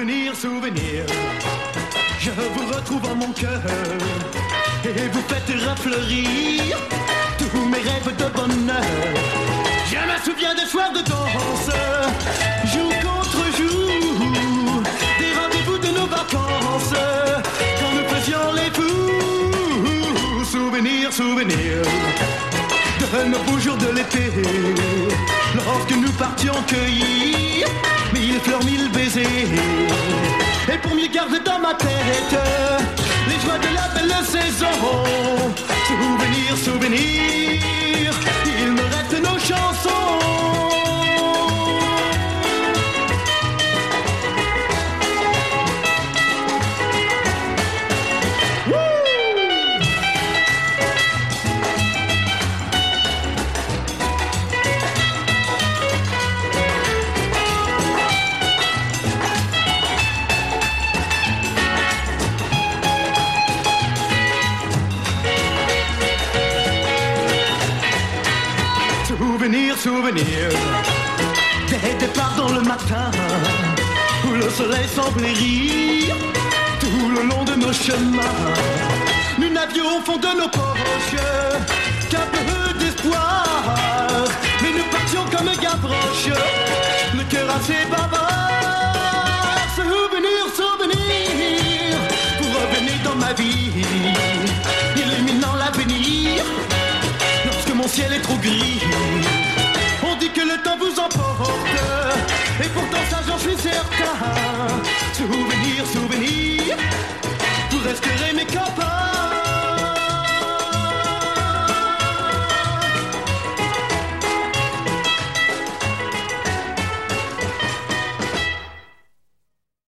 Souvenir, souvenir, je vous retrouve en mon cœur et vous faites refleurir tous mes rêves de bonheur. Je me souviens des soirs de danse, jour contre jour, des rendez-vous de nos vacances, quand nous faisions les fous. Souvenir, souvenir de nos beaux jours de l'été, lorsque nous partions cueillir mille fleurs, mille baisers. Et pour mieux garder dans ma tête les joies de la belle saison. Souvenir, souvenir, il me reste nos chansons. Souvenir, souvenir, des départs dans le matin, où le soleil semblait rire, tout le long de nos chemins. Nous n'avions au fond de nos poches qu'un peu